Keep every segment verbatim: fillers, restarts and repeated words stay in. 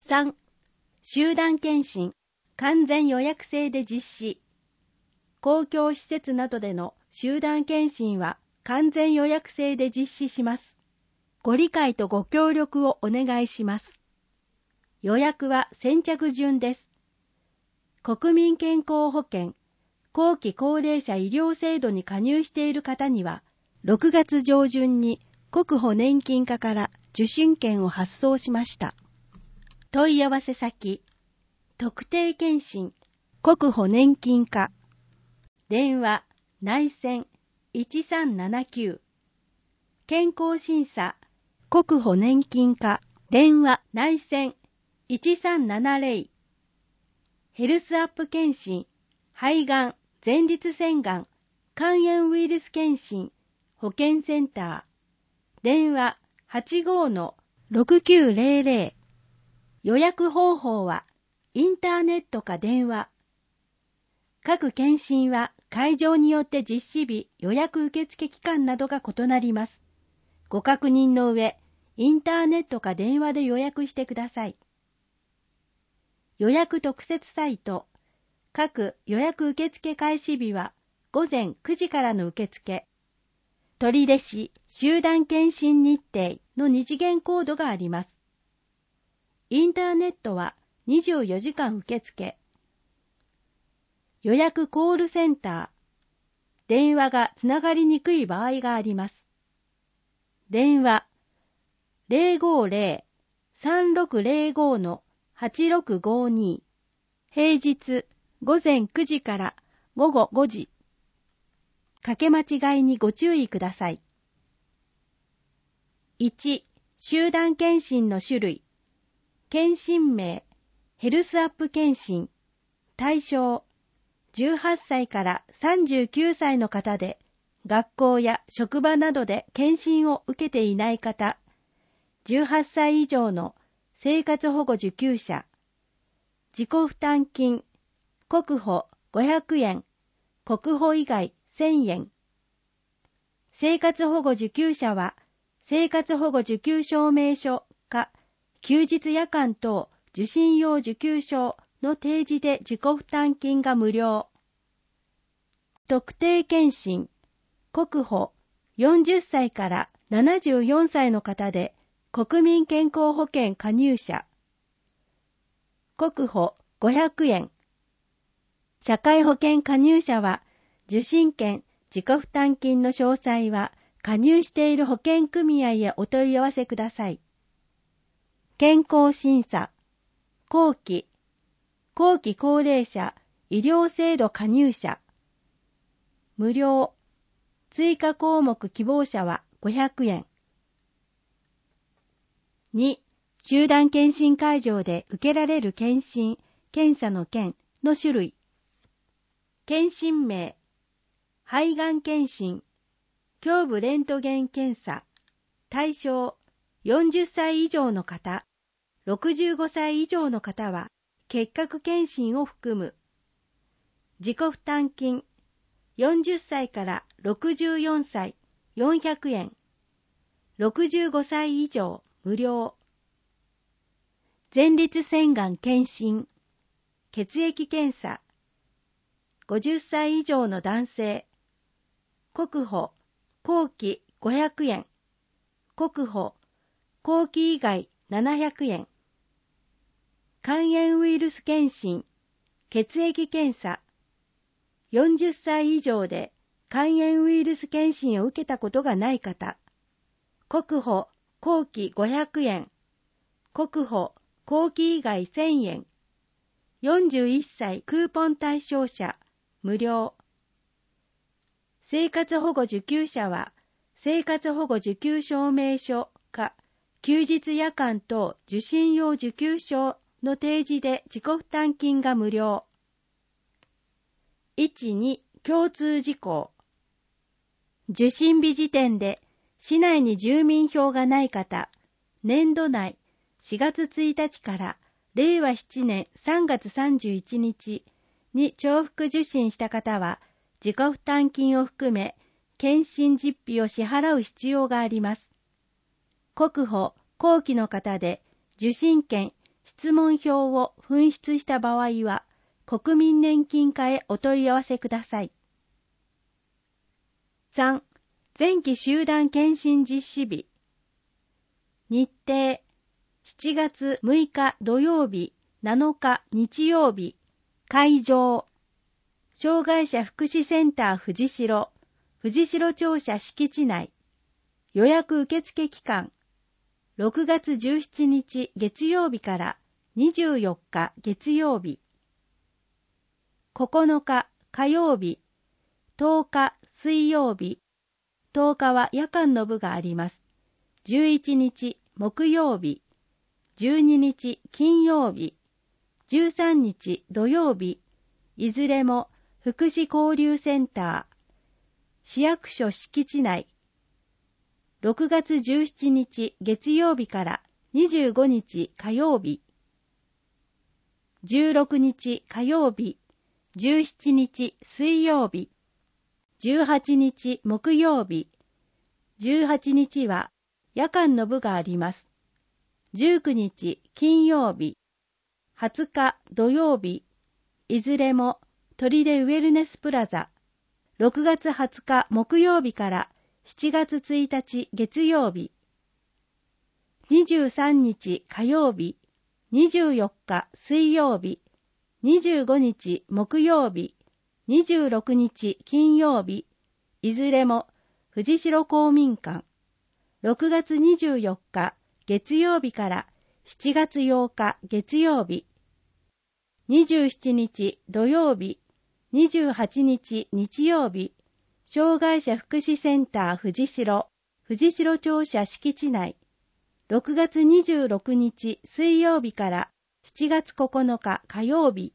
さん、集団検診、完全予約制で実施。公共施設などでの集団検診は完全予約制で実施します。ご理解とご協力をお願いします。予約は先着順です。国民健康保険、後期高齢者医療制度に加入している方には、ろくがつ上旬に国保年金課から受診券を発送しました。問い合わせ先、特定健診、国保年金課。電話、内線いちさんななきゅう。健康審査、国保年金課。電話、内線いちさんななぜろ。ヘルスアップ検診、肺がん、前立腺がん、肝炎ウイルス検診、保健センター。電話 はちごーのろくきゅうぜろぜろ。予約方法はインターネットか電話。各検診は会場によって実施日、予約受付期間などが異なります。ご確認の上、インターネットか電話で予約してください。予約特設サイト。各予約受付開始日はごぜんくじからの受付。取手市集団検診日程の二次元コードがあります。インターネットはにじゅうよじかん受付。予約コールセンター。電話がつながりにくい場合があります。電話 ゼロごーゼロ さんろくゼロご のはちろくごに。平日ごぜんくじからごごごじ。かけ間違いにご注意ください。いち. 集団検診の種類。検診名、ヘルスアップ検診。対象、じゅうはっさいからさんじゅうきゅうさいの方で、学校や職場などで検診を受けていない方、じゅうはっさい以上の生活保護受給者、自己負担金、国保ごひゃくえん、国保以外せんえん。生活保護受給者は、生活保護受給証明書か、休日夜間等受診用受給証の提示で自己負担金が無料。特定健診、国保よんじゅっさいからななじゅうよんさいの方で国民健康保険加入者。国保ごひゃくえん。社会保険加入者は受診券、自己負担金の詳細は加入している保険組合へお問い合わせください。健康審査、後期、後期高齢者医療制度加入者。無料、追加項目希望者はごひゃくえん。に. 集団検診会場で受けられる検診、検査の件の種類。検診名、肺がん検診、胸部レントゲン検査。対象、よんじゅっさい以上の方、ろくじゅうごさい以上の方は結核検診を含む。自己負担金、よんじゅっさいからろくじゅうよんさいよんひゃくえん、ろくじゅうごさい以上無料。前立腺がん検診、血液検査。ごじゅっさい以上の男性、国保後期ごひゃくえん、国保後期以外ななひゃくえん。肝炎ウイルス検診、血液検査。よんじゅっさい以上で肝炎ウイルス検診を受けたことがない方、国保後期ごひゃくえん、国保後期以外せんえん。よんじゅういっさいクーポン対象者、無料。生活保護受給者は、生活保護受給証明書か、休日夜間等受診用受給証の提示で自己負担金が無料。いち、に. 共通事項。受診日時点で市内に住民票がない方、年度内しがつついたちかられいわななねんさんがつさんじゅういちにちに重複受診した方は自己負担金を含め検診実費を支払う必要があります。国保後期の方で受診券質問票を紛失した場合は、国民年金課へお問い合わせください。さん. 前期集団検診実施日。日程、しちがつむいか土曜日、なのか日曜日、会場、障害者福祉センター藤代、藤代庁舎敷地内、予約受付期間、ろくがつじゅうしちにち月曜日からにじゅうよっか月曜日、ここのか火曜日、とおか水曜日、とおかは夜間の部があります。じゅういちにち木曜日、じゅうににち金曜日、じゅうさんにち土曜日、いずれも福祉交流センター、市役所敷地内、ろくがつじゅうしちにち月曜日からにじゅうごにち火曜日、じゅうろくにち火曜日、じゅうしちにち水曜日、じゅうはちにち木曜日、じゅうはちにちは夜間の部があります。じゅうくにち金曜日、はつか土曜日、いずれも砦ウェルネスプラザ、ろくがつはつか木曜日からしちがつついたち月曜日、にじゅうさんにち火曜日、にじゅうよっか水曜日、にじゅうごにち木曜日、にじゅうろくにち金曜日、いずれも藤代公民館、ろくがつにじゅうよっか月曜日からしちがつようか月曜日、にじゅうしちにち土曜日、にじゅうはちにち日曜日、障害者福祉センター藤代、藤代庁舎敷地内、ろくがつにじゅうろくにち水曜日からしちがつここのか火曜日。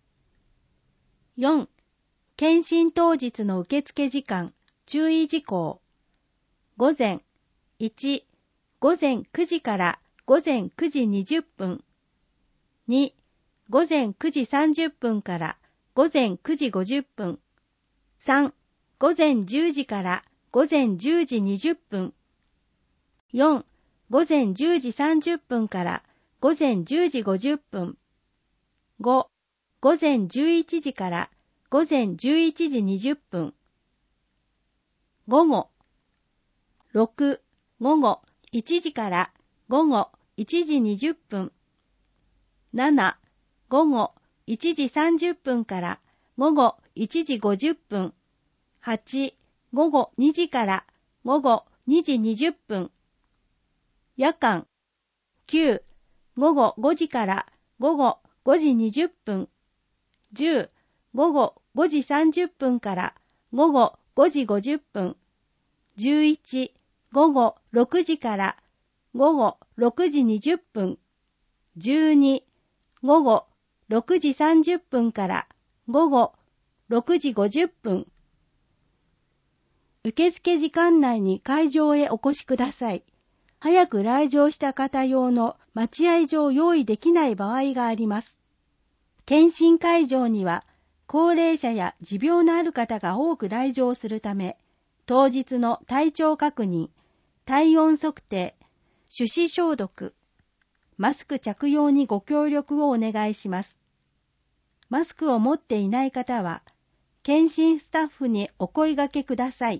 よん. 検診当日の受付時間、注意事項。午前、いち. 午前くじから午前くじにじゅっぷん。に. 午前くじさんじゅっぷんから午前くじごじゅっぷん。さん. 午前じゅうじから午前じゅうじにじゅっぷん。よん. 午前じゅうじさんじゅっぷんから午前じゅうじごじゅっぷん。ご. 午前じゅういちじから午前じゅういちじにじゅっぷん。午後。ろく. 午後いちじから午後いちじにじゅっぷん。なな. 午後いちじさんじゅっぷんから午後いちじごじゅっぷん。はち. 午後にじから午後にじにじゅっぷん。夜間。きゅう. 午後ごじから午後ごじにじゅっぷん。じゅう. 午後ごじさんじゅっぷんから午後ごじごじゅっぷん。じゅういち. 午後ろくじから午後ろくじにじゅっぷん。じゅうに. 午後ろくじさんじゅっぷんから午後ろくじごじゅっぷん。受付時間内に会場へお越しください。早く来場した方用の待合所を用意できない場合があります。検診会場には高齢者や持病のある方が多く来場するため、当日の体調確認、体温測定、手指消毒、マスク着用にご協力をお願いします。マスクを持っていない方は、検診スタッフにお声掛けください。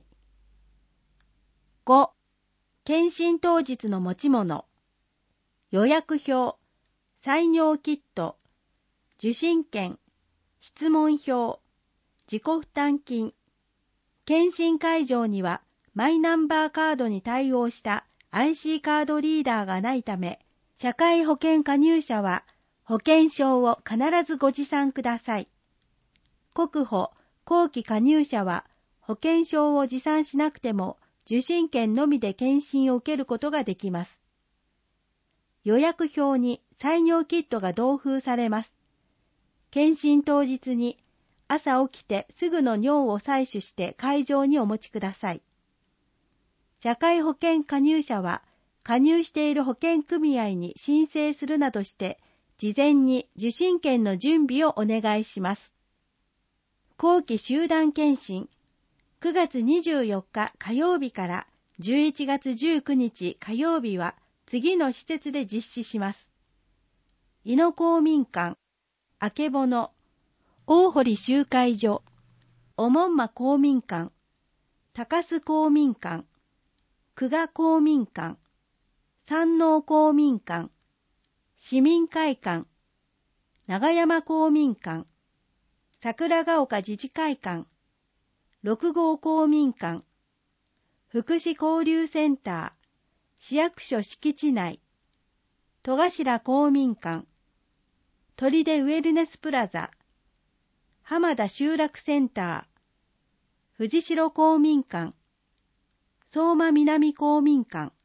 ご. 検診当日の持ち物、予約表、採尿キット、受診券、質問票、自己負担金。検診会場にはマイナンバーカードに対応した アイシー カードリーダーがないため、社会保険加入者は保険証を必ずご持参ください。国保、後期加入者は保険証を持参しなくても受診券のみで検診を受けることができます。予約表に採尿キットが同封されます。検診当日に朝起きてすぐの尿を採取して会場にお持ちください。社会保険加入者は加入している保険組合に申請するなどして事前に受診券の準備をお願いします。後期集団検診、くがつにじゅうよっか火曜日からじゅういちがつじゅうくにち火曜日は次の施設で実施します。 伊野公民館、あけぼの、大堀集会所、おもんま公民館、高須公民館、久我公民館、山王公民館、市民会館、長山公民館、桜ヶ丘自治会館、六号公民館、福祉交流センター、市役所敷地内、戸頭公民館、砦ウェルネスプラザ、浜田集落センター、藤代公民館、相馬南公民館、